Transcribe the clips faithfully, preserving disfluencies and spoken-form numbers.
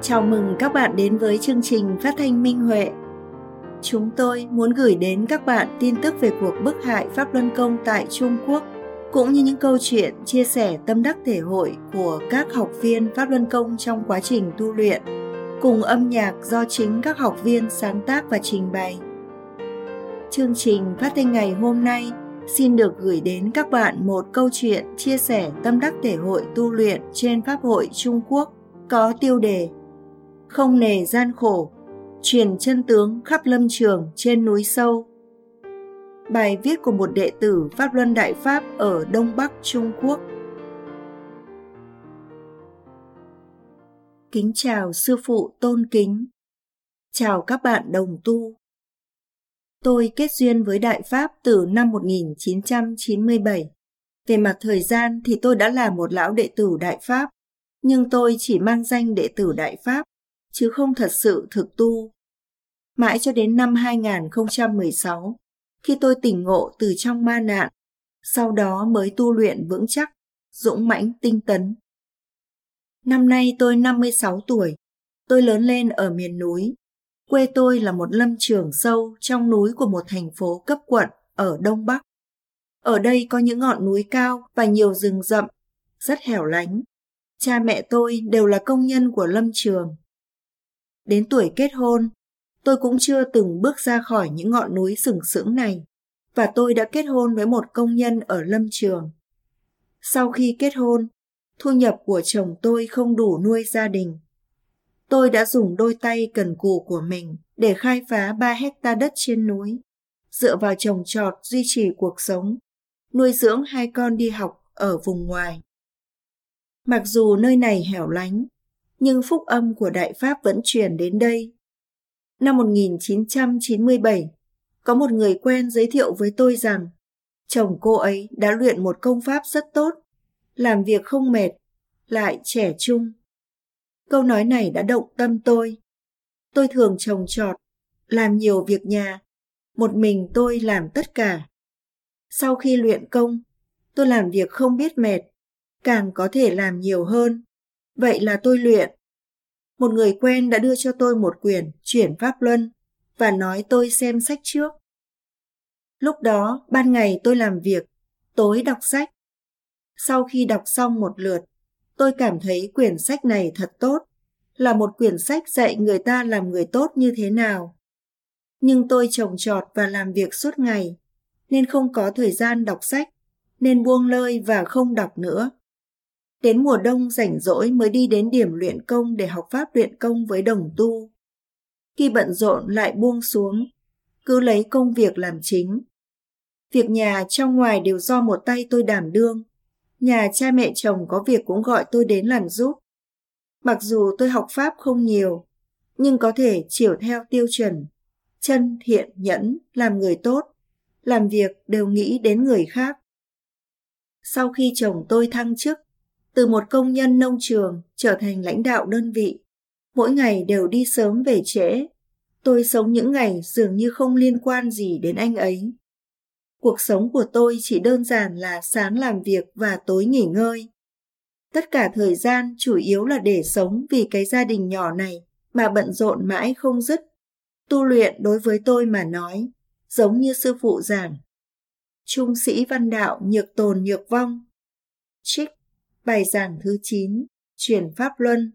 Chào mừng các bạn đến với chương trình phát thanh Minh Huệ. Chúng tôi muốn gửi đến các bạn tin tức về cuộc bức hại Pháp Luân Công tại Trung Quốc, cũng như những câu chuyện chia sẻ tâm đắc thể hội của các học viên Pháp Luân Công trong quá trình tu luyện, cùng âm nhạc do chính các học viên sáng tác và trình bày. Chương trình phát thanh ngày hôm nay xin được gửi đến các bạn một câu chuyện chia sẻ tâm đắc thể hội tu luyện trên Pháp hội Trung Quốc có tiêu đề Không nề gian khổ, truyền chân tướng khắp lâm trường trên núi sâu. Bài viết của một đệ tử Pháp Luân Đại Pháp ở Đông Bắc Trung Quốc. Kính chào sư phụ tôn kính. Chào các bạn đồng tu. Tôi kết duyên với Đại Pháp từ năm một nghìn chín trăm chín mươi bảy. Về mặt thời gian thì tôi đã là một lão đệ tử Đại Pháp, nhưng tôi chỉ mang danh đệ tử Đại Pháp, chứ không thật sự thực tu. Mãi cho đến năm hai nghìn không trăm mười sáu, khi tôi tỉnh ngộ từ trong ma nạn, sau đó mới tu luyện vững chắc, dũng mãnh tinh tấn. Năm nay tôi năm mươi sáu tuổi, tôi lớn lên ở miền núi. Quê tôi là một lâm trường sâu trong núi của một thành phố cấp quận ở Đông Bắc. Ở đây có những ngọn núi cao và nhiều rừng rậm, rất hẻo lánh. Cha mẹ tôi đều là công nhân của lâm trường. Đến tuổi kết hôn, tôi cũng chưa từng bước ra khỏi những ngọn núi sừng sững này, và tôi đã kết hôn với một công nhân ở lâm trường. Sau khi kết hôn, thu nhập của chồng tôi không đủ nuôi gia đình. Tôi đã dùng đôi tay cần cù của mình để khai phá ba hecta đất trên núi, dựa vào trồng trọt duy trì cuộc sống, nuôi dưỡng hai con đi học ở vùng ngoài. Mặc dù nơi này hẻo lánh, nhưng phúc âm của Đại Pháp vẫn truyền đến đây. Năm một nghìn chín trăm chín mươi bảy, có một người quen giới thiệu với tôi rằng chồng cô ấy đã luyện một công pháp rất tốt, làm việc không mệt, lại trẻ trung. Câu nói này đã động tâm tôi. Tôi thường trồng trọt, làm nhiều việc nhà, một mình tôi làm tất cả. Sau khi luyện công, tôi làm việc không biết mệt, càng có thể làm nhiều hơn. Vậy là tôi luyện. Một người quen đã đưa cho tôi một quyển Chuyển Pháp Luân và nói tôi xem sách trước. Lúc đó, ban ngày tôi làm việc, tối đọc sách. Sau khi đọc xong một lượt, tôi cảm thấy quyển sách này thật tốt, là một quyển sách dạy người ta làm người tốt như thế nào. Nhưng tôi trồng trọt và làm việc suốt ngày, nên không có thời gian đọc sách, nên buông lơi và không đọc nữa. Đến mùa đông rảnh rỗi mới đi đến điểm luyện công để học pháp luyện công với đồng tu. Khi bận rộn lại buông xuống, cứ lấy công việc làm chính. Việc nhà trong ngoài đều do một tay tôi đảm đương. Nhà cha mẹ chồng có việc cũng gọi tôi đến làm giúp. Mặc dù tôi học pháp không nhiều, nhưng có thể chiều theo tiêu chuẩn, chân thiện nhẫn, làm người tốt, làm việc đều nghĩ đến người khác. Sau khi chồng tôi thăng chức, từ một công nhân nông trường trở thành lãnh đạo đơn vị, mỗi ngày đều đi sớm về trễ. Tôi sống những ngày dường như không liên quan gì đến anh ấy. Cuộc sống của tôi chỉ đơn giản là sáng làm việc và tối nghỉ ngơi. Tất cả thời gian chủ yếu là để sống vì cái gia đình nhỏ này mà bận rộn mãi không dứt. Tu luyện đối với tôi mà nói, giống như sư phụ giảng. Trung sĩ văn đạo nhược tồn nhược vong. Trích bài giảng thứ chín, Chuyển Pháp Luân.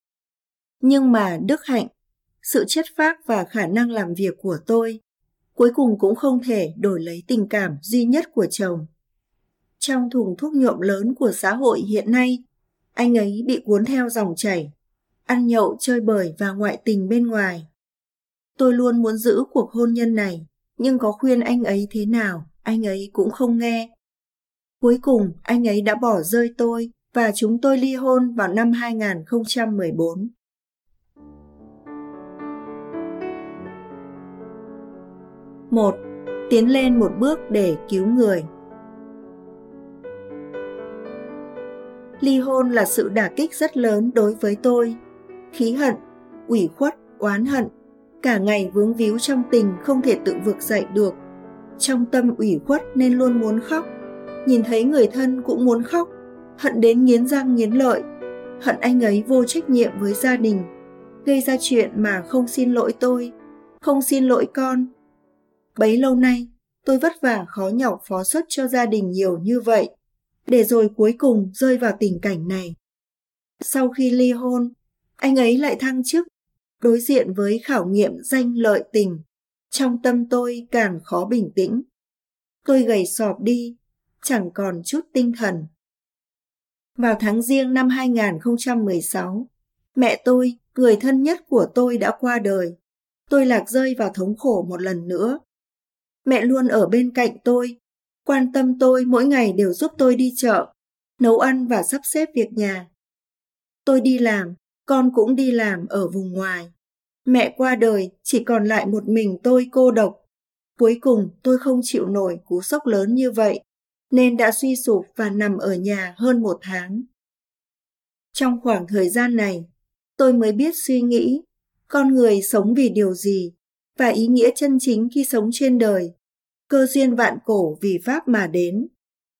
Nhưng mà đức hạnh, sự chất phác và khả năng làm việc của tôi cuối cùng cũng không thể đổi lấy tình cảm duy nhất của chồng. Trong thùng thuốc nhuộm lớn của xã hội hiện nay, anh ấy bị cuốn theo dòng chảy, ăn nhậu chơi bời và ngoại tình bên ngoài. Tôi luôn muốn giữ cuộc hôn nhân này, nhưng có khuyên anh ấy thế nào, anh ấy cũng không nghe. Cuối cùng, anh ấy đã bỏ rơi tôi và chúng tôi ly hôn vào năm hai nghìn không trăm mười bốn. một. Tiến lên một bước để cứu người. Ly hôn là sự đả kích rất lớn đối với tôi. Khí hận, ủy khuất, oán hận, cả ngày vướng víu trong tình không thể tự vực dậy được. Trong tâm ủy khuất nên luôn muốn khóc. Nhìn thấy người thân cũng muốn khóc, hận đến nghiến răng nghiến lợi. Hận anh ấy vô trách nhiệm với gia đình, gây ra chuyện mà không xin lỗi tôi, không xin lỗi con. Bấy lâu nay, tôi vất vả khó nhọc phó xuất cho gia đình nhiều như vậy, để rồi cuối cùng rơi vào tình cảnh này. Sau khi ly hôn, anh ấy lại thăng chức, đối diện với khảo nghiệm danh lợi tình. Trong tâm tôi càng khó bình tĩnh. Tôi gầy sọp đi, chẳng còn chút tinh thần. Vào tháng Giêng năm hai không một sáu, mẹ tôi, người thân nhất của tôi đã qua đời. Tôi lạc rơi vào thống khổ một lần nữa. Mẹ luôn ở bên cạnh tôi, quan tâm tôi, mỗi ngày đều giúp tôi đi chợ, nấu ăn và sắp xếp việc nhà. Tôi đi làm, con cũng đi làm ở vùng ngoài. Mẹ qua đời, chỉ còn lại một mình tôi cô độc. Cuối cùng tôi không chịu nổi cú sốc lớn như vậy, nên đã suy sụp và nằm ở nhà hơn một tháng. Trong khoảng thời gian này, tôi mới biết suy nghĩ, con người sống vì điều gì, và ý nghĩa chân chính khi sống trên đời, cơ duyên vạn cổ vì Pháp mà đến.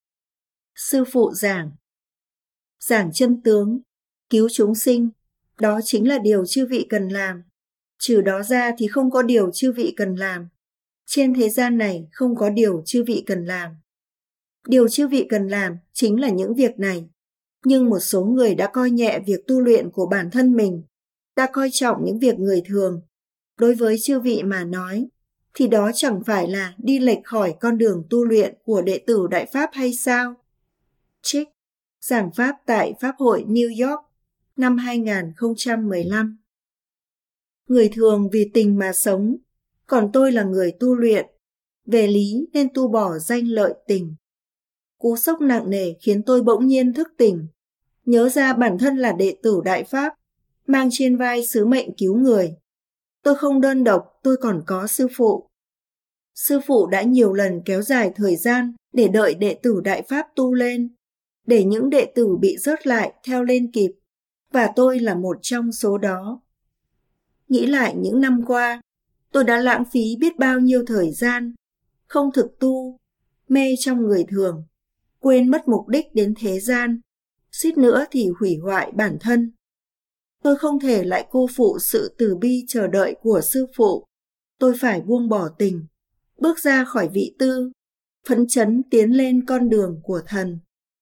Sư phụ giảng, giảng chân tướng, cứu chúng sinh, đó chính là điều chư vị cần làm. Trừ đó ra thì không có điều chư vị cần làm. Trên thế gian này không có điều chư vị cần làm. Điều chư vị cần làm chính là những việc này. Nhưng một số người đã coi nhẹ việc tu luyện của bản thân mình, đã coi trọng những việc người thường. Đối với chư vị mà nói, thì đó chẳng phải là đi lệch khỏi con đường tu luyện của đệ tử Đại Pháp hay sao? Trích, giảng Pháp tại Pháp hội New York, năm hai không một lăm. Người thường vì tình mà sống, còn tôi là người tu luyện, về lý nên tu bỏ danh lợi tình. Cú sốc nặng nề khiến tôi bỗng nhiên thức tỉnh, nhớ ra bản thân là đệ tử Đại Pháp, mang trên vai sứ mệnh cứu người. Tôi không đơn độc, tôi còn có sư phụ. Sư phụ đã nhiều lần kéo dài thời gian để đợi đệ tử Đại Pháp tu lên, để những đệ tử bị rớt lại theo lên kịp, và tôi là một trong số đó. Nghĩ lại những năm qua, tôi đã lãng phí biết bao nhiêu thời gian, không thực tu, mê trong người thường, quên mất mục đích đến thế gian, suýt nữa thì hủy hoại bản thân. Tôi không thể lại cô phụ sự từ bi chờ đợi của sư phụ. Tôi phải buông bỏ tình, bước ra khỏi vị tư, phấn chấn tiến lên con đường của thần.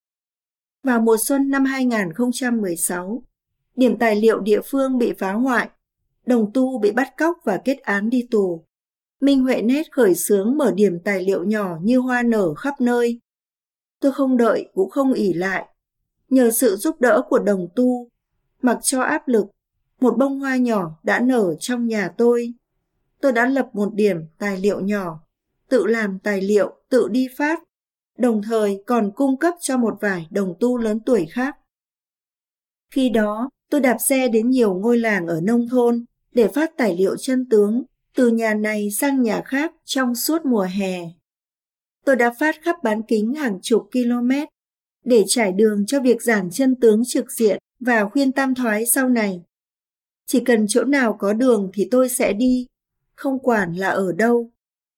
Vào mùa xuân năm hai không một sáu, điểm tài liệu địa phương bị phá hoại, đồng tu bị bắt cóc và kết án đi tù. Minh Huệ Nét khởi xướng mở điểm tài liệu nhỏ như hoa nở khắp nơi. Tôi không đợi cũng không ỷ lại. Nhờ sự giúp đỡ của đồng tu, mặc cho áp lực, một bông hoa nhỏ đã nở trong nhà tôi. Tôi đã lập một điểm tài liệu nhỏ, tự làm tài liệu, tự đi phát, đồng thời còn cung cấp cho một vài đồng tu lớn tuổi khác. Khi đó, tôi đạp xe đến nhiều ngôi làng ở nông thôn để phát tài liệu chân tướng, từ nhà này sang nhà khác trong suốt mùa hè. Tôi đã phát khắp bán kính hàng chục km để trải đường cho việc giảng chân tướng trực diện và khuyên tam thoái sau này. Chỉ cần chỗ nào có đường thì tôi sẽ đi, không quản là ở đâu.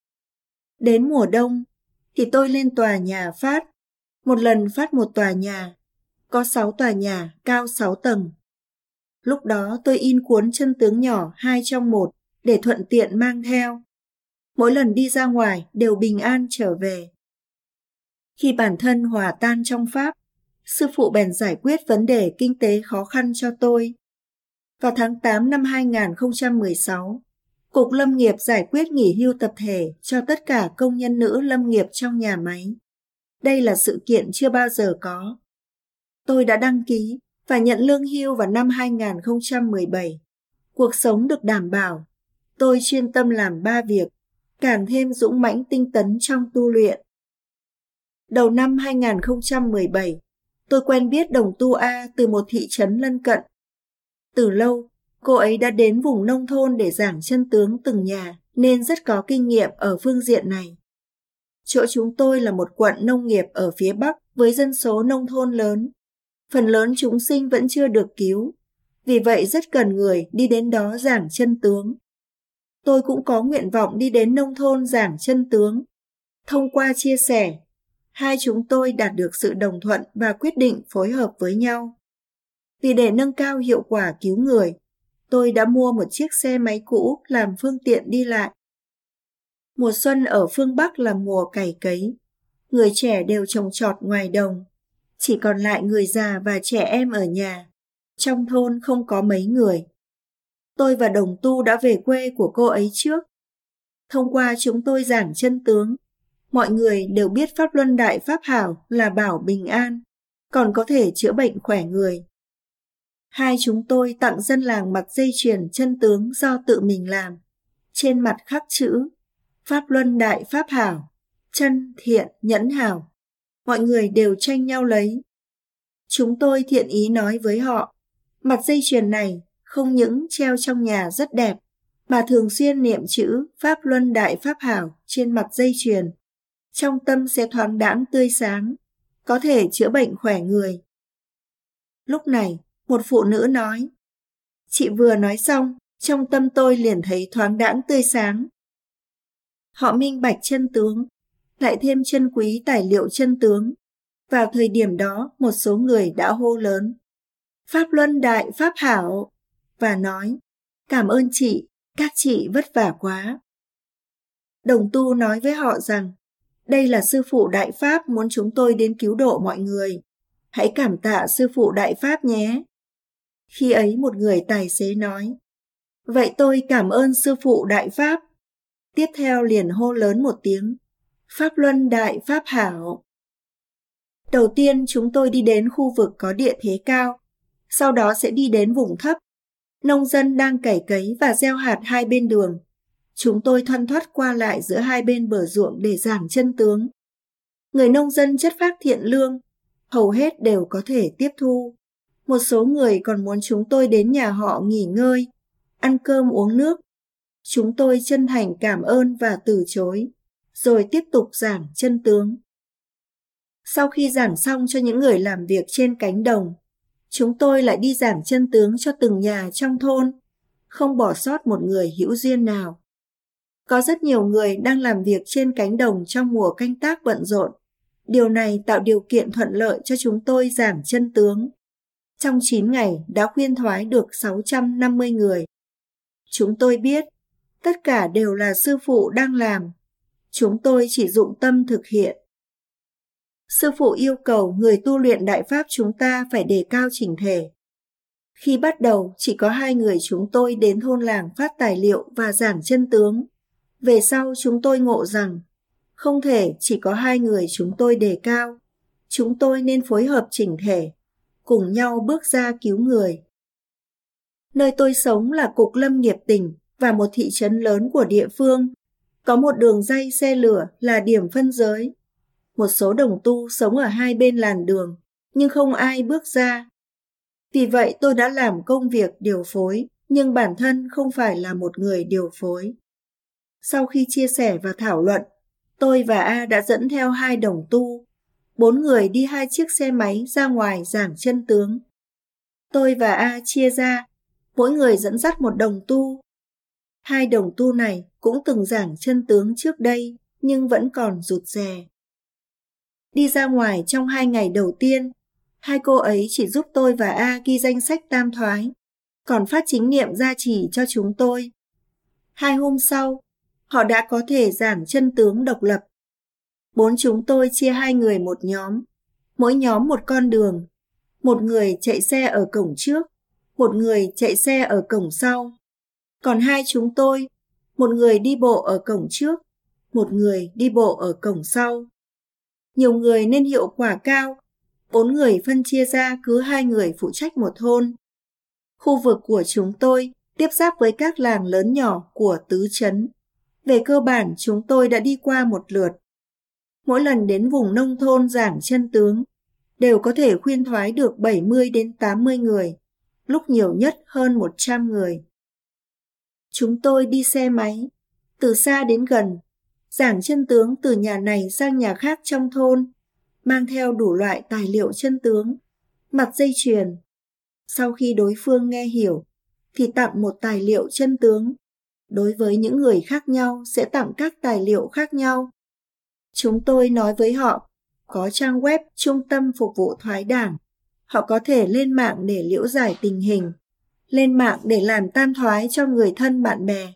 Đến mùa đông thì tôi lên tòa nhà phát, một lần phát một tòa nhà, có sáu tòa nhà cao sáu tầng. Lúc đó tôi in cuốn chân tướng nhỏ hai trong một để thuận tiện mang theo. Mỗi lần đi ra ngoài đều bình an trở về. Khi bản thân hòa tan trong Pháp, sư phụ bèn giải quyết vấn đề kinh tế khó khăn cho tôi. Vào tháng tám năm hai không một sáu, Cục Lâm nghiệp giải quyết nghỉ hưu tập thể cho tất cả công nhân nữ lâm nghiệp trong nhà máy. Đây là sự kiện chưa bao giờ có. Tôi đã đăng ký và nhận lương hưu vào năm hai không một bảy. Cuộc sống được đảm bảo. Tôi chuyên tâm làm ba việc, càng thêm dũng mãnh tinh tấn trong tu luyện. Đầu năm hai không một bảy, tôi quen biết đồng tu A từ một thị trấn lân cận. Từ lâu, cô ấy đã đến vùng nông thôn để giảng chân tướng từng nhà, nên rất có kinh nghiệm ở phương diện này. Chỗ chúng tôi là một quận nông nghiệp ở phía Bắc với dân số nông thôn lớn. Phần lớn chúng sinh vẫn chưa được cứu, vì vậy rất cần người đi đến đó giảng chân tướng. Tôi cũng có nguyện vọng đi đến nông thôn giảng chân tướng. Thông qua chia sẻ, hai chúng tôi đạt được sự đồng thuận và quyết định phối hợp với nhau. Vì để nâng cao hiệu quả cứu người, tôi đã mua một chiếc xe máy cũ làm phương tiện đi lại. Mùa xuân ở phương Bắc là mùa cày cấy. Người trẻ đều trồng trọt ngoài đồng. Chỉ còn lại người già và trẻ em ở nhà. Trong thôn không có mấy người. Tôi và đồng tu đã về quê của cô ấy trước. Thông qua chúng tôi giảng chân tướng, mọi người đều biết Pháp Luân Đại Pháp Hảo là bảo bình an, còn có thể chữa bệnh khỏe người. Hai chúng tôi tặng dân làng mặc dây chuyền chân tướng do tự mình làm. Trên mặt khắc chữ Pháp Luân Đại Pháp Hảo, chân thiện nhẫn hảo. Mọi người đều tranh nhau lấy. Chúng tôi thiện ý nói với họ, mặt dây chuyền này không những treo trong nhà rất đẹp, mà thường xuyên niệm chữ Pháp Luân Đại Pháp Hảo trên mặt dây chuyền. Trong tâm sẽ thoáng đãng tươi sáng, có thể chữa bệnh khỏe người. Lúc này, một phụ nữ nói, chị vừa nói xong, trong tâm tôi liền thấy thoáng đãng tươi sáng. Họ minh bạch chân tướng, lại thêm chân quý tài liệu chân tướng. Vào thời điểm đó, một số người đã hô lớn, Pháp Luân Đại Pháp Hảo, và nói, cảm ơn chị, các chị vất vả quá. Đồng tu nói với họ rằng, đây là sư phụ Đại Pháp muốn chúng tôi đến cứu độ mọi người. Hãy cảm tạ sư phụ Đại Pháp nhé. Khi ấy một người tài xế nói, vậy tôi cảm ơn sư phụ Đại Pháp. Tiếp theo liền hô lớn một tiếng, Pháp Luân Đại Pháp Hảo. Đầu tiên chúng tôi đi đến khu vực có địa thế cao, sau đó sẽ đi đến vùng thấp. Nông dân đang cày cấy và gieo hạt hai bên đường. Chúng tôi thoăn thoắt qua lại giữa hai bên bờ ruộng để giảng chân tướng. Người nông dân chất phác thiện lương, hầu hết đều có thể tiếp thu. Một số người còn muốn chúng tôi đến nhà họ nghỉ ngơi, ăn cơm uống nước. Chúng tôi chân thành cảm ơn và từ chối, rồi tiếp tục giảng chân tướng. Sau khi giảng xong cho những người làm việc trên cánh đồng, chúng tôi lại đi giảng chân tướng cho từng nhà trong thôn, không bỏ sót một người hữu duyên nào. Có rất nhiều người đang làm việc trên cánh đồng trong mùa canh tác bận rộn. Điều này tạo điều kiện thuận lợi cho chúng tôi giảng chân tướng. Trong chín ngày đã khuyên thoái được sáu trăm năm mươi người. Chúng tôi biết, tất cả đều là sư phụ đang làm. Chúng tôi chỉ dụng tâm thực hiện. Sư phụ yêu cầu người tu luyện Đại Pháp chúng ta phải đề cao chỉnh thể. Khi bắt đầu, chỉ có hai người chúng tôi đến thôn làng phát tài liệu và giảng chân tướng. Về sau chúng tôi ngộ rằng, không thể chỉ có hai người chúng tôi đề cao. Chúng tôi nên phối hợp chỉnh thể, cùng nhau bước ra cứu người. Nơi tôi sống là Cục Lâm nghiệp tỉnh và một thị trấn lớn của địa phương. Có một đường ray xe lửa là điểm phân giới. Một số đồng tu sống ở hai bên làn đường, nhưng không ai bước ra. Vì vậy tôi đã làm công việc điều phối, nhưng bản thân không phải là một người điều phối. Sau khi chia sẻ và thảo luận, tôi và A đã dẫn theo hai đồng tu. Bốn người đi hai chiếc xe máy ra ngoài giảng chân tướng. Tôi và A chia ra, mỗi người dẫn dắt một đồng tu. Hai đồng tu này cũng từng giảng chân tướng trước đây, nhưng vẫn còn rụt rè. Đi ra ngoài trong hai ngày đầu tiên, hai cô ấy chỉ giúp tôi và A ghi danh sách tam thoái, còn phát chính niệm gia trì cho chúng tôi. Hai hôm sau, họ đã có thể giảng chân tướng độc lập. Bốn chúng tôi chia hai người một nhóm, mỗi nhóm một con đường. Một người chạy xe ở cổng trước, một người chạy xe ở cổng sau. Còn hai chúng tôi, một người đi bộ ở cổng trước, một người đi bộ ở cổng sau. Nhiều người nên hiệu quả cao, bốn người phân chia ra cứ hai người phụ trách một thôn. Khu vực của chúng tôi tiếp giáp với các làng lớn nhỏ của tứ trấn. Về cơ bản chúng tôi đã đi qua một lượt. Mỗi lần đến vùng nông thôn giảng chân tướng, đều có thể khuyên thoái được bảy mươi đến tám mươi người, lúc nhiều nhất hơn một trăm người. Chúng tôi đi xe máy, từ xa đến gần, giảng chân tướng từ nhà này sang nhà khác trong thôn, mang theo đủ loại tài liệu chân tướng, mặt dây chuyền. Sau khi đối phương nghe hiểu, thì tặng một tài liệu chân tướng. Đối với những người khác nhau sẽ tặng các tài liệu khác nhau. Chúng tôi nói với họ, có trang web Trung tâm Phục vụ Thoái Đảng. Họ có thể lên mạng để liễu giải tình hình. lên mạng để làm tam thoái cho người thân bạn bè.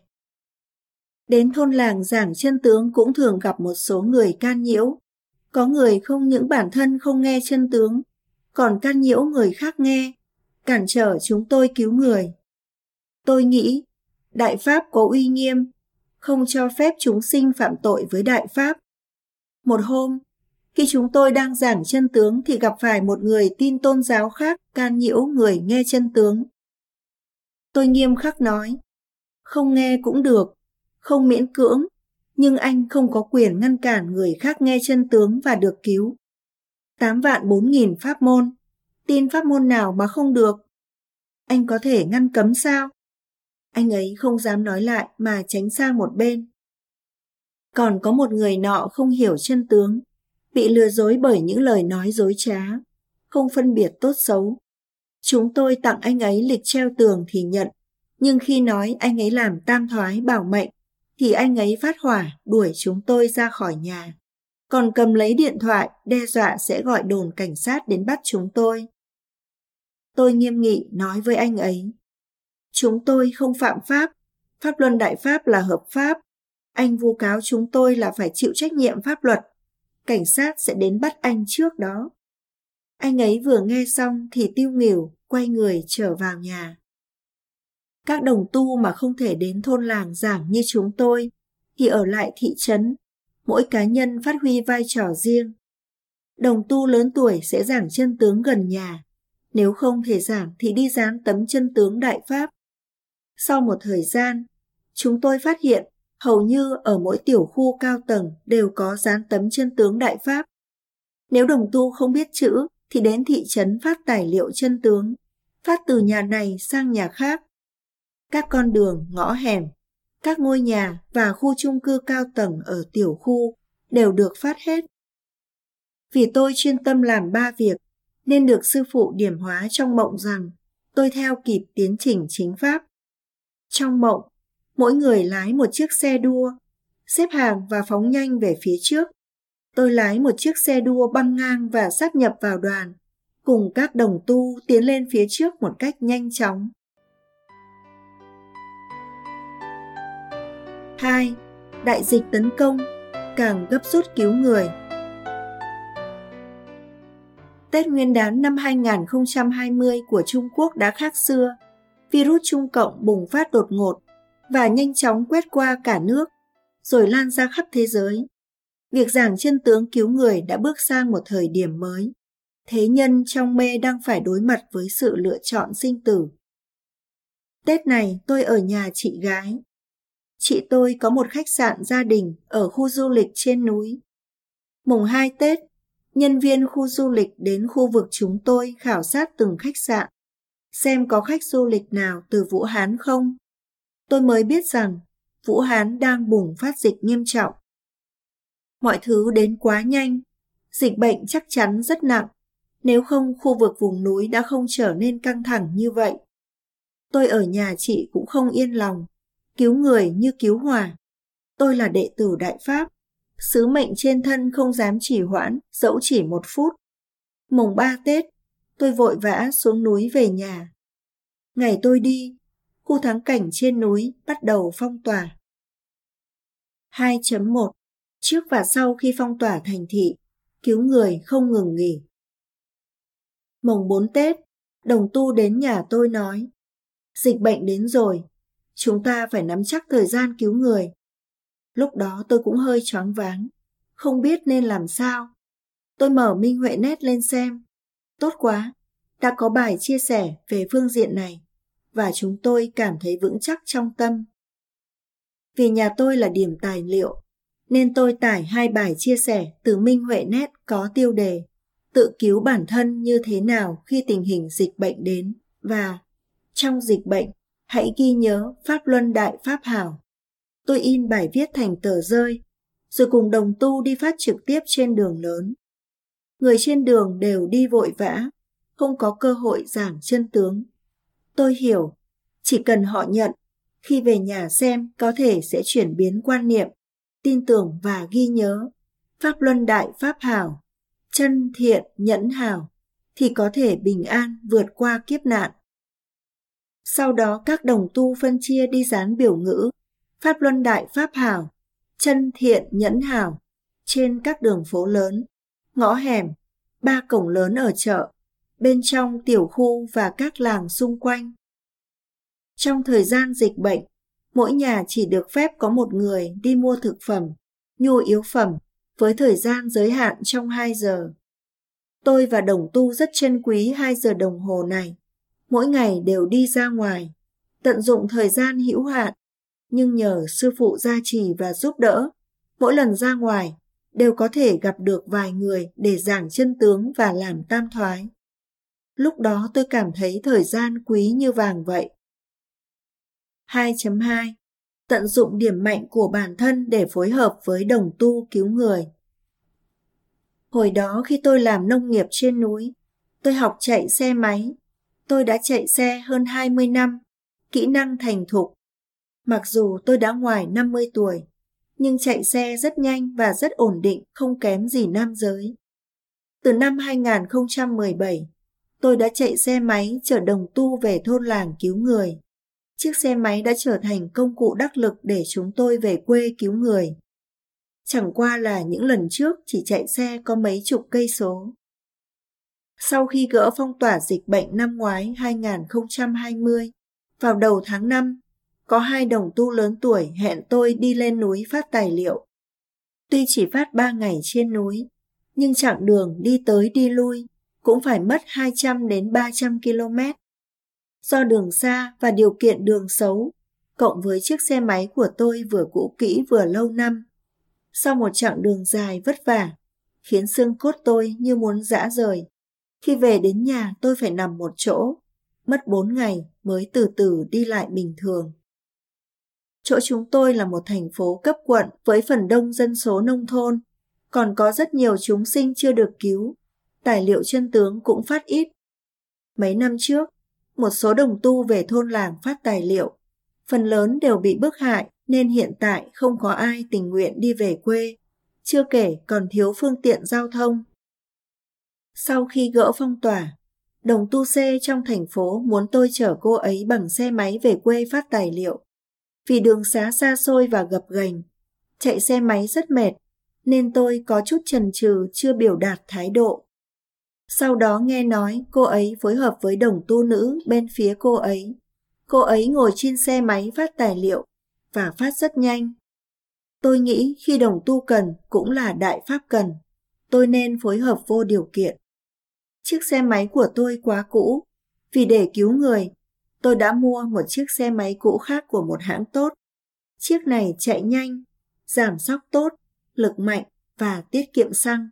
Đến thôn làng giảng chân tướng cũng thường gặp một số người can nhiễu. Có người không những bản thân không nghe chân tướng, còn can nhiễu người khác nghe, cản trở chúng tôi cứu người. Tôi nghĩ, Đại Pháp có uy nghiêm, không cho phép chúng sinh phạm tội với Đại Pháp. Một hôm, khi chúng tôi đang giảng chân tướng thì gặp phải một người tin tôn giáo khác can nhiễu người nghe chân tướng. Tôi nghiêm khắc nói, không nghe cũng được, không miễn cưỡng, nhưng anh không có quyền ngăn cản người khác nghe chân tướng và được cứu. Tám vạn bốn nghìn pháp môn, tin pháp môn nào mà không được? Anh có thể ngăn cấm sao? Anh ấy không dám nói lại mà tránh sang một bên. Còn có một người nọ không hiểu chân tướng, bị lừa dối bởi những lời nói dối trá, không phân biệt tốt xấu. Chúng tôi tặng anh ấy lịch treo tường thì nhận, nhưng khi nói anh ấy làm tam thoái bảo mệnh, thì anh ấy phát hỏa đuổi chúng tôi ra khỏi nhà, còn cầm lấy điện thoại đe dọa sẽ gọi đồn cảnh sát đến bắt chúng tôi. Tôi nghiêm nghị nói với anh ấy, chúng tôi không phạm pháp, pháp luân Đại Pháp là hợp pháp. Anh vu cáo chúng tôi là phải chịu trách nhiệm pháp luật, cảnh sát sẽ đến bắt anh trước đó. Anh ấy vừa nghe xong thì tiêu nghỉu, quay người trở vào nhà. Các đồng tu mà không thể đến thôn làng giảng như chúng tôi thì ở lại thị trấn, mỗi cá nhân phát huy vai trò riêng. Đồng tu lớn tuổi sẽ giảng chân tướng gần nhà, nếu không thể giảng thì đi dán tấm chân tướng Đại Pháp. Sau một thời gian, chúng tôi phát hiện hầu như ở mỗi tiểu khu cao tầng đều có dán tấm chân tướng Đại Pháp. Nếu đồng tu không biết chữ thì đến thị trấn phát tài liệu chân tướng, phát từ nhà này sang nhà khác. Các con đường, ngõ hẻm, các ngôi nhà và khu chung cư cao tầng ở tiểu khu đều được phát hết. Vì tôi chuyên tâm làm ba việc, nên được sư phụ điểm hóa trong mộng rằng tôi theo kịp tiến trình chính pháp. Trong mộng, mỗi người lái một chiếc xe đua, xếp hàng và phóng nhanh về phía trước. Tôi lái một chiếc xe đua băng ngang và sáp nhập vào đoàn, cùng các đồng tu tiến lên phía trước một cách nhanh chóng. hai. Đại dịch tấn công, càng gấp rút cứu người. Tết Nguyên đán năm hai không hai không của Trung Quốc đã khác xưa. Virus Trung Cộng bùng phát đột ngột và nhanh chóng quét qua cả nước, rồi lan ra khắp thế giới. Việc giảng chân tướng cứu người đã bước sang một thời điểm mới. Thế nhân trong mê đang phải đối mặt với sự lựa chọn sinh tử. Tết này tôi ở nhà chị gái. Chị tôi có một khách sạn gia đình ở khu du lịch trên núi. Mùng hai Tết, nhân viên khu du lịch đến khu vực chúng tôi khảo sát từng khách sạn, xem có khách du lịch nào từ Vũ Hán không. Tôi mới biết rằng Vũ Hán đang bùng phát dịch nghiêm trọng. Mọi thứ đến quá nhanh, dịch bệnh chắc chắn rất nặng, nếu không khu vực vùng núi đã không trở nên căng thẳng như vậy. Tôi ở nhà chị cũng không yên lòng, cứu người như cứu hỏa. Tôi là đệ tử Đại Pháp, sứ mệnh trên thân không dám trì hoãn dẫu chỉ một phút. Mùng ba Tết, tôi vội vã xuống núi về nhà. Ngày tôi đi, khu thắng cảnh trên núi bắt đầu phong tỏa. hai chấm một. Trước và sau khi phong tỏa thành thị, cứu người không ngừng nghỉ. Mùng bốn Tết, đồng tu đến nhà tôi nói, dịch bệnh đến rồi, chúng ta phải nắm chắc thời gian cứu người. Lúc đó tôi cũng hơi choáng váng, không biết nên làm sao. Tôi mở Minh Huệ Net lên xem. Tốt quá, đã có bài chia sẻ về phương diện này, và chúng tôi cảm thấy vững chắc trong tâm. Vì nhà tôi là điểm tài liệu, nên tôi tải hai bài chia sẻ từ Minh Huệ Net có tiêu đề tự cứu bản thân như thế nào khi tình hình dịch bệnh đến, và trong dịch bệnh, hãy ghi nhớ Pháp Luân Đại Pháp Hảo. Tôi in bài viết thành tờ rơi, rồi cùng đồng tu đi phát trực tiếp trên đường lớn. Người trên đường đều đi vội vã, không có cơ hội giảng chân tướng. Tôi hiểu, chỉ cần họ nhận, khi về nhà xem có thể sẽ chuyển biến quan niệm, tin tưởng và ghi nhớ Pháp Luân Đại Pháp Hảo, chân thiện nhẫn hảo, thì có thể bình an vượt qua kiếp nạn. Sau đó các đồng tu phân chia đi dán biểu ngữ Pháp Luân Đại Pháp Hảo, Chân Thiện Nhẫn Hảo trên các đường phố lớn, ngõ hẻm, ba cổng lớn ở chợ, bên trong tiểu khu và các làng xung quanh. Trong thời gian dịch bệnh, mỗi nhà chỉ được phép có một người đi mua thực phẩm, nhu yếu phẩm với thời gian giới hạn trong hai giờ. Tôi và đồng tu rất trân quý hai giờ đồng hồ này, mỗi ngày đều đi ra ngoài, tận dụng thời gian hữu hạn, nhưng nhờ sư phụ gia trì và giúp đỡ, mỗi lần ra ngoài đều có thể gặp được vài người để giảng chân tướng và làm tam thoái. Lúc đó tôi cảm thấy thời gian quý như vàng vậy. hai chấm hai Tận dụng điểm mạnh của bản thân để phối hợp với đồng tu cứu người. Hồi đó khi tôi làm nông nghiệp trên núi, tôi học chạy xe máy. Tôi đã chạy xe hơn hai mươi năm, kỹ năng thành thục. Mặc dù tôi đã ngoài năm mươi tuổi, nhưng chạy xe rất nhanh và rất ổn định, không kém gì nam giới. Từ năm hai không một bảy, tôi đã chạy xe máy chở đồng tu về thôn làng cứu người. Chiếc xe máy đã trở thành công cụ đắc lực để chúng tôi về quê cứu người. Chẳng qua là những lần trước chỉ chạy xe có mấy chục cây số. Sau khi gỡ phong tỏa dịch bệnh năm ngoái hai không hai không, vào đầu tháng năm, có hai đồng tu lớn tuổi hẹn tôi đi lên núi phát tài liệu. Tuy chỉ phát ba ngày trên núi, nhưng chặng đường đi tới đi lui cũng phải mất hai trăm đến ba trăm ki lô mét. Do đường xa và điều kiện đường xấu, cộng với chiếc xe máy của tôi vừa cũ kỹ vừa lâu năm, sau một chặng đường dài vất vả, khiến xương cốt tôi như muốn rã rời. Khi về đến nhà tôi phải nằm một chỗ, mất bốn ngày mới từ từ đi lại bình thường. Chỗ chúng tôi là một thành phố cấp quận với phần đông dân số nông thôn, còn có rất nhiều chúng sinh chưa được cứu, tài liệu chân tướng cũng phát ít. Mấy năm trước, một số đồng tu về thôn làng phát tài liệu, phần lớn đều bị bức hại nên hiện tại không có ai tình nguyện đi về quê, chưa kể còn thiếu phương tiện giao thông. Sau khi gỡ phong tỏa, đồng tu C trong thành phố muốn tôi chở cô ấy bằng xe máy về quê phát tài liệu. Vì đường xá xa xôi và gập ghềnh, chạy xe máy rất mệt, nên tôi có chút chần chừ chưa biểu đạt thái độ. Sau đó nghe nói cô ấy phối hợp với đồng tu nữ bên phía cô ấy. Cô ấy ngồi trên xe máy phát tài liệu và phát rất nhanh. Tôi nghĩ khi đồng tu cần cũng là đại pháp cần, tôi nên phối hợp vô điều kiện. Chiếc xe máy của tôi quá cũ, vì để cứu người, tôi đã mua một chiếc xe máy cũ khác của một hãng tốt. Chiếc này chạy nhanh, giảm xóc tốt, lực mạnh và tiết kiệm xăng.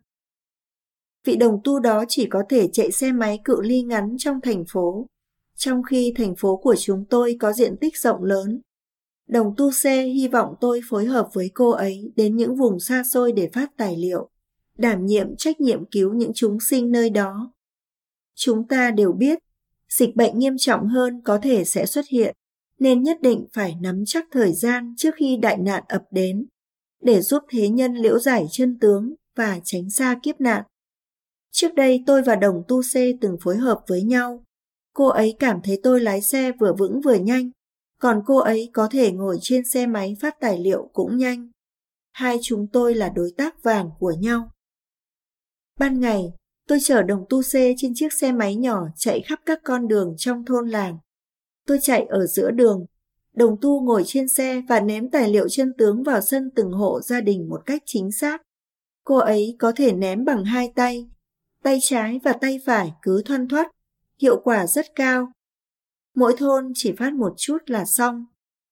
Vị đồng tu đó chỉ có thể chạy xe máy cự ly ngắn trong thành phố, trong khi thành phố của chúng tôi có diện tích rộng lớn. Đồng tu C hy vọng tôi phối hợp với cô ấy đến những vùng xa xôi để phát tài liệu, đảm nhiệm trách nhiệm cứu những chúng sinh nơi đó. Chúng ta đều biết, dịch bệnh nghiêm trọng hơn có thể sẽ xuất hiện, nên nhất định phải nắm chắc thời gian trước khi đại nạn ập đến, để giúp thế nhân liễu giải chân tướng và tránh xa kiếp nạn. Trước đây tôi và đồng tu C từng phối hợp với nhau. Cô ấy cảm thấy tôi lái xe vừa vững vừa nhanh, còn cô ấy có thể ngồi trên xe máy phát tài liệu cũng nhanh. Hai chúng tôi là đối tác vàng của nhau. Ban ngày, tôi chở đồng tu C trên chiếc xe máy nhỏ chạy khắp các con đường trong thôn làng. Tôi chạy ở giữa đường, đồng tu ngồi trên xe và ném tài liệu chân tướng vào sân từng hộ gia đình một cách chính xác. Cô ấy có thể ném bằng hai tay, tay trái và tay phải cứ thoăn thoắt, hiệu quả rất cao. Mỗi thôn chỉ phát một chút là xong.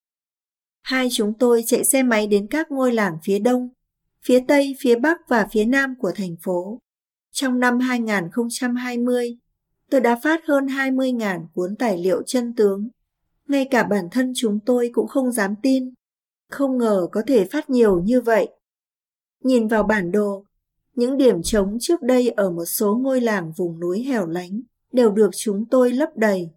Hai chúng tôi chạy xe máy đến các ngôi làng phía đông, phía tây, phía bắc và phía nam của thành phố. Trong năm hai không hai không, tôi đã phát hơn hai mươi nghìn cuốn tài liệu chân tướng. Ngay cả bản thân chúng tôi cũng không dám tin, không ngờ có thể phát nhiều như vậy. Nhìn vào bản đồ, những điểm trống trước đây ở một số ngôi làng vùng núi hẻo lánh đều được chúng tôi lấp đầy.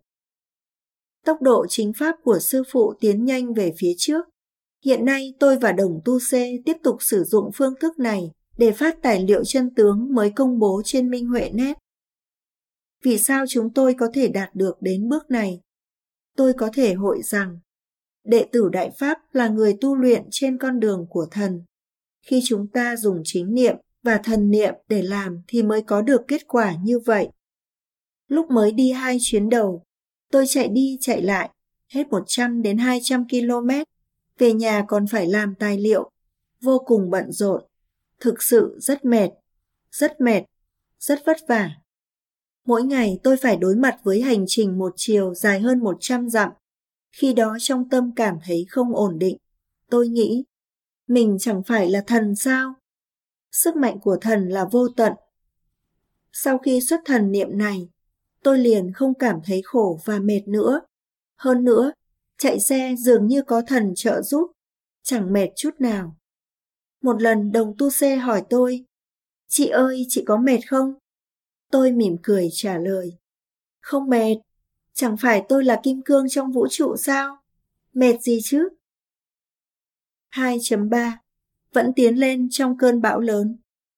Tốc độ chính pháp của sư phụ tiến nhanh về phía trước. Hiện nay tôi và đồng tu C tiếp tục sử dụng phương thức này để phát tài liệu chân tướng mới công bố trên Minh Huệ Net. Vì sao chúng tôi có thể đạt được đến bước này? tôi có thể hội rằng đệ tử Đại Pháp là người tu luyện trên con đường của thần. Khi chúng ta dùng chính niệm và thần niệm để làm thì mới có được kết quả như vậy. Lúc mới đi hai chuyến đầu, tôi chạy đi chạy lại, hết một trăm đến hai trăm ki lô mét, về nhà còn phải làm tài liệu, vô cùng bận rộn, thực sự rất mệt, rất mệt, rất vất vả. Mỗi ngày tôi phải đối mặt với hành trình một chiều dài hơn một trăm dặm. Khi đó trong tâm cảm thấy không ổn định. Tôi nghĩ, mình chẳng phải là thần sao? Sức mạnh của thần là vô tận. Sau khi xuất thần niệm này, tôi liền không cảm thấy khổ và mệt nữa. Hơn nữa, chạy xe dường như có thần trợ giúp, chẳng mệt chút nào. Một lần đồng tu xe hỏi tôi, chị ơi, chị có mệt không? Tôi mỉm cười trả lời, không mệt, chẳng phải tôi là kim cương trong vũ trụ sao? Mệt gì chứ? hai chấm ba Vẫn tiến lên trong cơn bão lớn.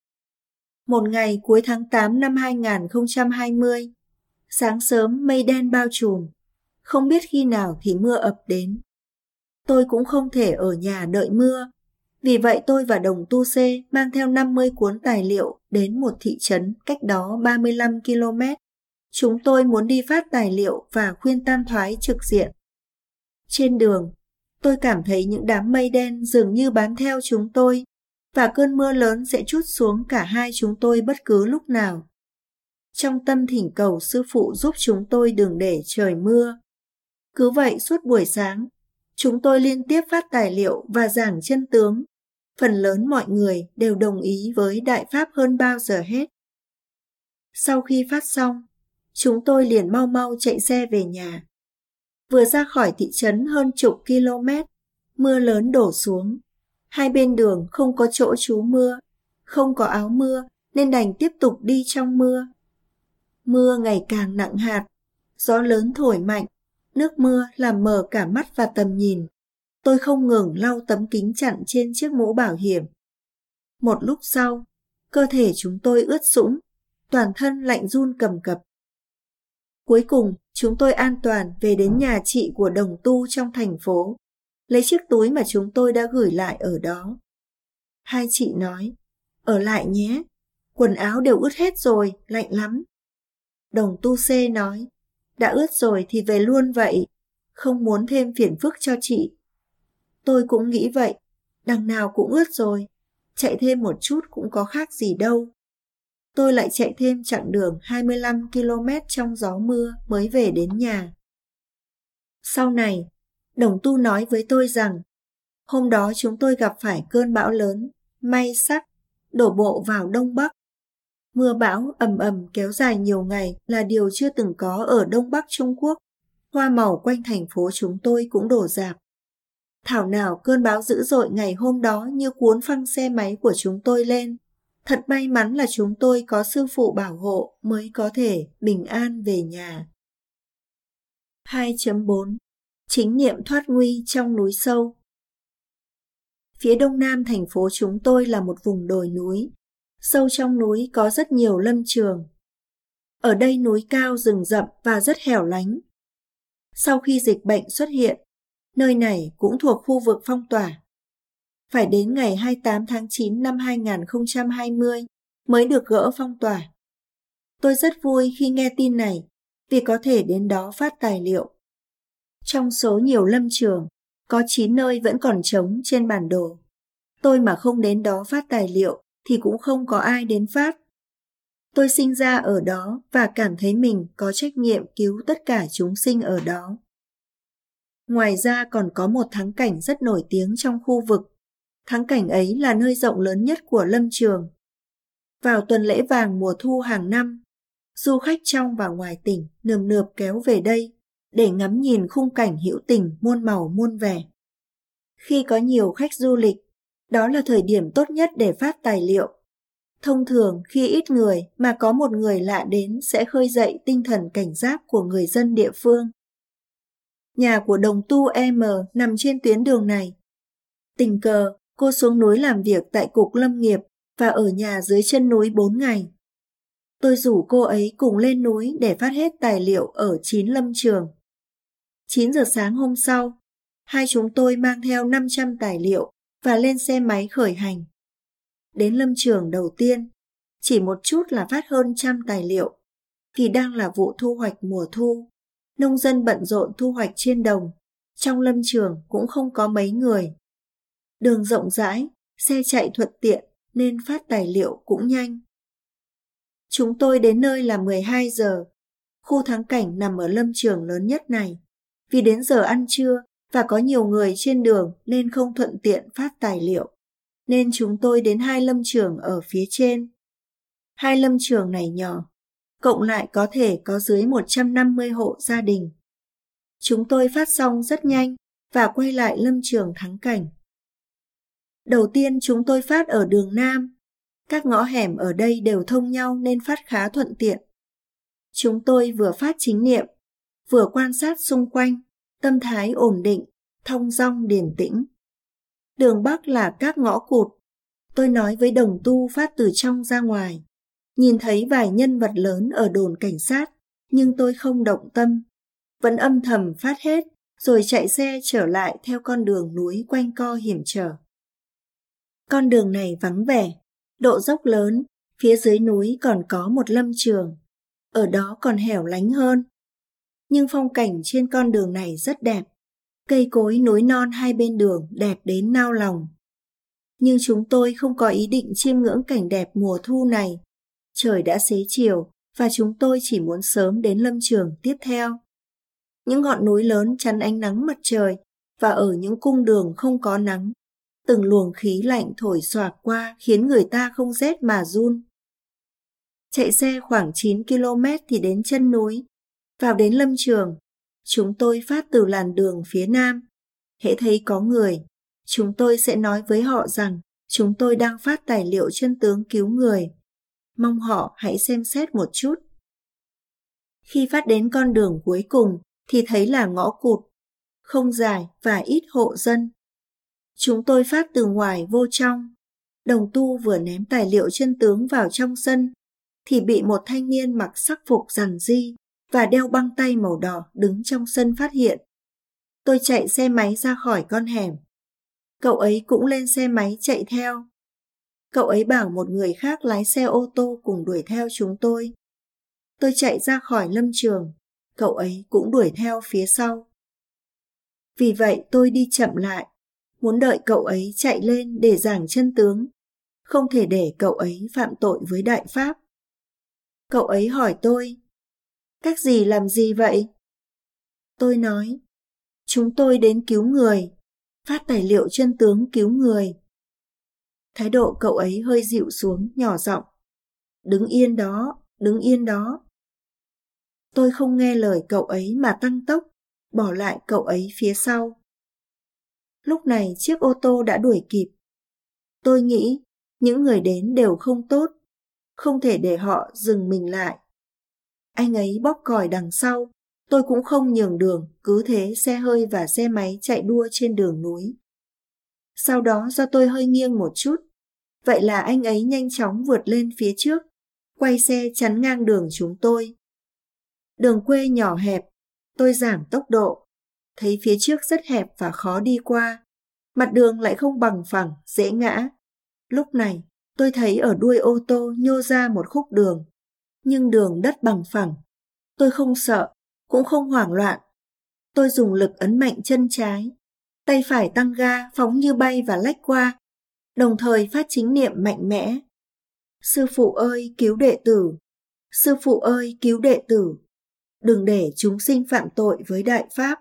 Một ngày cuối tháng tám năm hai không hai không, sáng sớm mây đen bao trùm, không biết khi nào thì mưa ập đến. Tôi cũng không thể ở nhà đợi mưa, vì vậy tôi và đồng tu xê mang theo năm mươi cuốn tài liệu đến một thị trấn cách đó ba mươi lăm ki lô mét. Chúng tôi muốn đi phát tài liệu và khuyên tam thoái trực diện. Trên đường, tôi cảm thấy những đám mây đen dường như bám theo chúng tôi, và cơn mưa lớn sẽ trút xuống cả hai chúng tôi bất cứ lúc nào. Trong tâm thỉnh cầu sư phụ giúp chúng tôi đừng để trời mưa. Cứ vậy suốt buổi sáng, chúng tôi liên tiếp phát tài liệu và giảng chân tướng. Phần lớn mọi người đều đồng ý với Đại Pháp hơn bao giờ hết. Sau khi phát xong, chúng tôi liền mau mau chạy xe về nhà. Vừa ra khỏi thị trấn hơn chục km, mưa lớn đổ xuống. Hai bên đường không có chỗ trú mưa, không có áo mưa nên đành tiếp tục đi trong mưa. Mưa ngày càng nặng hạt, gió lớn thổi mạnh, nước mưa làm mờ cả mắt và tầm nhìn. Tôi không ngừng lau tấm kính chặn trên chiếc mũ bảo hiểm. Một lúc sau, cơ thể chúng tôi ướt sũng, toàn thân lạnh run cầm cập. Cuối cùng, chúng tôi an toàn về đến nhà chị của đồng tu trong thành phố, lấy chiếc túi mà chúng tôi đã gửi lại ở đó. Hai chị nói, ở lại nhé, quần áo đều ướt hết rồi, lạnh lắm. Đồng tu xê nói, đã ướt rồi thì về luôn vậy, không muốn thêm phiền phức cho chị. Tôi cũng nghĩ vậy, đằng nào cũng ướt rồi, chạy thêm một chút cũng có khác gì đâu. Tôi lại chạy thêm chặng đường hai mươi lăm ki lô mét trong gió mưa mới về đến nhà. Sau này, đồng tu nói với tôi rằng, hôm đó chúng tôi gặp phải cơn bão lớn, May Sắc, đổ bộ vào Đông Bắc. Mưa bão ầm ầm kéo dài nhiều ngày là điều chưa từng có ở Đông Bắc Trung Quốc. Hoa màu quanh thành phố chúng tôi cũng đổ rạp. Thảo nào cơn bão dữ dội ngày hôm đó như cuốn phăng xe máy của chúng tôi lên. Thật may mắn là chúng tôi có sư phụ bảo hộ mới có thể bình an về nhà. hai chấm bốn Chính niệm thoát nguy trong núi sâu. Phía đông nam thành phố chúng tôi là một vùng đồi núi. Sâu trong núi có rất nhiều lâm trường. Ở đây núi cao rừng rậm và rất hẻo lánh. Sau khi dịch bệnh xuất hiện, nơi này cũng thuộc khu vực phong tỏa. Phải đến ngày hai mươi tám tháng chín năm hai không hai không mới được gỡ phong tỏa. Tôi rất vui khi nghe tin này vì có thể đến đó phát tài liệu. Trong số nhiều lâm trường, có chín nơi vẫn còn trống trên bản đồ. Tôi mà không đến đó phát tài liệu thì cũng không có ai đến phát. Tôi sinh ra ở đó và cảm thấy mình có trách nhiệm cứu tất cả chúng sinh ở đó. Ngoài ra còn có một thắng cảnh rất nổi tiếng trong khu vực. Thắng cảnh ấy là nơi rộng lớn nhất của lâm trường. Vào tuần lễ vàng mùa thu hàng năm, du khách trong và ngoài tỉnh nườm nượp kéo về đây để ngắm nhìn khung cảnh hữu tình muôn màu muôn vẻ. Khi có nhiều khách du lịch, đó là thời điểm tốt nhất để phát tài liệu. Thông thường khi ít người mà có một người lạ đến sẽ khơi dậy tinh thần cảnh giác của người dân địa phương. Nhà của đồng tu M nằm trên tuyến đường này. Tình cờ, cô xuống núi làm việc tại Cục Lâm nghiệp và ở nhà dưới chân núi bốn ngày. Tôi rủ cô ấy cùng lên núi để phát hết tài liệu ở chín lâm trường. chín giờ sáng hôm sau, hai chúng tôi mang theo năm trăm tài liệu và lên xe máy khởi hành. Đến lâm trường đầu tiên, chỉ một chút là phát hơn trăm tài liệu, vì đang là vụ thu hoạch mùa thu. Nông dân bận rộn thu hoạch trên đồng, trong lâm trường cũng không có mấy người. Đường rộng rãi, xe chạy thuận tiện nên phát tài liệu cũng nhanh. Chúng tôi đến nơi là mười hai giờ. Khu thắng cảnh nằm ở lâm trường lớn nhất này. Vì đến giờ ăn trưa và có nhiều người trên đường nên không thuận tiện phát tài liệu, nên chúng tôi đến hai lâm trường ở phía trên. Hai lâm trường này nhỏ, cộng lại có thể có dưới một trăm năm mươi hộ gia đình. Chúng tôi phát xong rất nhanh và quay lại lâm trường thắng cảnh. Đầu tiên chúng tôi phát ở đường Nam. Các ngõ hẻm ở đây đều thông nhau nên phát khá thuận tiện. Chúng tôi vừa phát chính niệm, vừa quan sát xung quanh, tâm thái ổn định, thong dong điềm tĩnh. Đường Bắc là các ngõ cụt. Tôi nói với đồng tu phát từ trong ra ngoài. Nhìn thấy vài nhân vật lớn ở đồn cảnh sát, nhưng tôi không động tâm. Vẫn âm thầm phát hết, rồi chạy xe trở lại theo con đường núi quanh co hiểm trở. Con đường này vắng vẻ, độ dốc lớn, phía dưới núi còn có một lâm trường. Ở đó còn hẻo lánh hơn. Nhưng phong cảnh trên con đường này rất đẹp. Cây cối núi non hai bên đường đẹp đến nao lòng. Nhưng chúng tôi không có ý định chiêm ngưỡng cảnh đẹp mùa thu này. Trời đã xế chiều và chúng tôi chỉ muốn sớm đến lâm trường tiếp theo. Những ngọn núi lớn chắn ánh nắng mặt trời và ở những cung đường không có nắng, từng luồng khí lạnh thổi xoạc qua khiến người ta không rét mà run. Chạy xe khoảng chín ki lô mét thì đến chân núi. Vào đến lâm trường, chúng tôi phát từ làn đường phía nam. Hễ thấy có người, chúng tôi sẽ nói với họ rằng chúng tôi đang phát tài liệu chân tướng cứu người. Mong họ hãy xem xét một chút. Khi phát đến con đường cuối cùng thì thấy là ngõ cụt, không dài và ít hộ dân. Chúng tôi phát từ ngoài vô trong. Đồng tu vừa ném tài liệu chân tướng vào trong sân thì bị một thanh niên mặc sắc phục rằn ri và đeo băng tay màu đỏ đứng trong sân phát hiện. Tôi chạy xe máy ra khỏi con hẻm. Cậu ấy cũng lên xe máy chạy theo. Cậu ấy bảo một người khác lái xe ô tô cùng đuổi theo chúng tôi. Tôi chạy ra khỏi lâm trường, cậu ấy cũng đuổi theo phía sau. Vì vậy tôi đi chậm lại, muốn đợi cậu ấy chạy lên để giảng chân tướng, không thể để cậu ấy phạm tội với Đại Pháp. Cậu ấy hỏi tôi, các dì làm gì vậy? Tôi nói, chúng tôi đến cứu người, phát tài liệu chân tướng cứu người. Thái độ cậu ấy hơi dịu xuống, nhỏ giọng, đứng yên đó, đứng yên đó. Tôi không nghe lời cậu ấy mà tăng tốc, bỏ lại cậu ấy phía sau. Lúc này chiếc ô tô đã đuổi kịp. Tôi nghĩ những người đến đều không tốt, không thể để họ dừng mình lại. Anh ấy bóp còi đằng sau, tôi cũng không nhường đường, cứ thế xe hơi và xe máy chạy đua trên đường núi. Sau đó do tôi hơi nghiêng một chút, vậy là anh ấy nhanh chóng vượt lên phía trước, quay xe chắn ngang đường chúng tôi. Đường quê nhỏ hẹp, tôi giảm tốc độ, thấy phía trước rất hẹp và khó đi qua, mặt đường lại không bằng phẳng, dễ ngã. Lúc này, tôi thấy ở đuôi ô tô nhô ra một khúc đường, nhưng đường đất bằng phẳng. Tôi không sợ, cũng không hoảng loạn. Tôi dùng lực ấn mạnh chân trái, tay phải tăng ga phóng như bay và lách qua, đồng thời phát chính niệm mạnh mẽ. Sư phụ ơi, cứu đệ tử! Sư phụ ơi, cứu đệ tử! Đừng để chúng sinh phạm tội với Đại Pháp.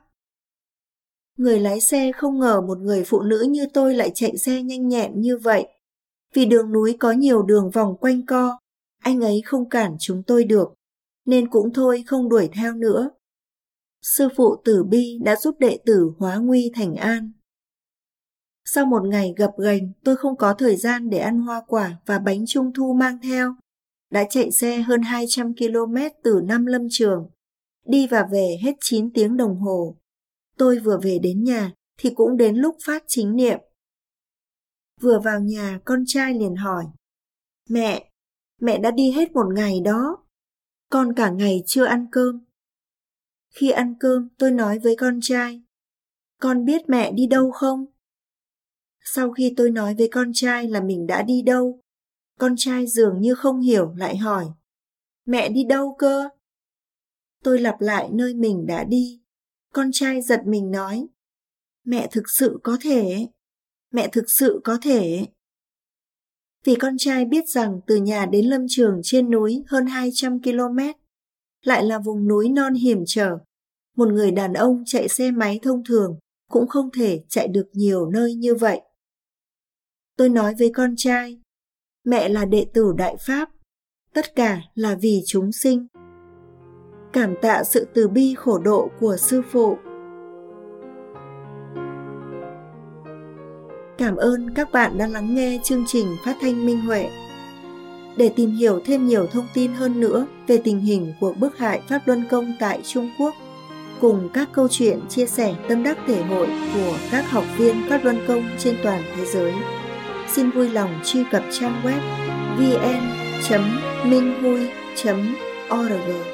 Người lái xe không ngờ một người phụ nữ như tôi lại chạy xe nhanh nhẹn như vậy. Vì đường núi có nhiều đường vòng quanh co, anh ấy không cản chúng tôi được, nên cũng thôi không đuổi theo nữa. Sư phụ Từ Bi đã giúp đệ tử hóa nguy thành an. Sau một ngày gập ghềnh, tôi không có thời gian để ăn hoa quả và bánh trung thu mang theo. Đã chạy xe hơn hai trăm ki lô mét từ năm lâm trường, đi và về hết chín tiếng đồng hồ. Tôi vừa về đến nhà thì cũng đến lúc phát chính niệm. Vừa vào nhà, con trai liền hỏi, Mẹ, mẹ đã đi hết một ngày đó. Con cả ngày chưa ăn cơm. Khi ăn cơm, tôi nói với con trai, con biết mẹ đi đâu không? Sau khi tôi nói với con trai là mình đã đi đâu, con trai dường như không hiểu lại hỏi, mẹ đi đâu cơ? Tôi lặp lại nơi mình đã đi. Con trai giật mình nói, mẹ thực sự có thể, mẹ thực sự có thể. Vì con trai biết rằng từ nhà đến lâm trường trên núi hơn hai trăm ki lô mét, lại là vùng núi non hiểm trở, một người đàn ông chạy xe máy thông thường cũng không thể chạy được nhiều nơi như vậy. Tôi nói với con trai, mẹ là đệ tử Đại Pháp, tất cả là vì chúng sinh. Cảm tạ sự từ bi khổ độ của sư phụ. Cảm ơn các bạn đã lắng nghe chương trình phát thanh Minh Huệ. Để tìm hiểu thêm nhiều thông tin hơn nữa về tình hình của bức hại Pháp Luân Công tại Trung Quốc, cùng các câu chuyện chia sẻ tâm đắc thể hội của các học viên Pháp Luân Công trên toàn thế giới, xin vui lòng truy cập trang web vê en chấm minh hui chấm org.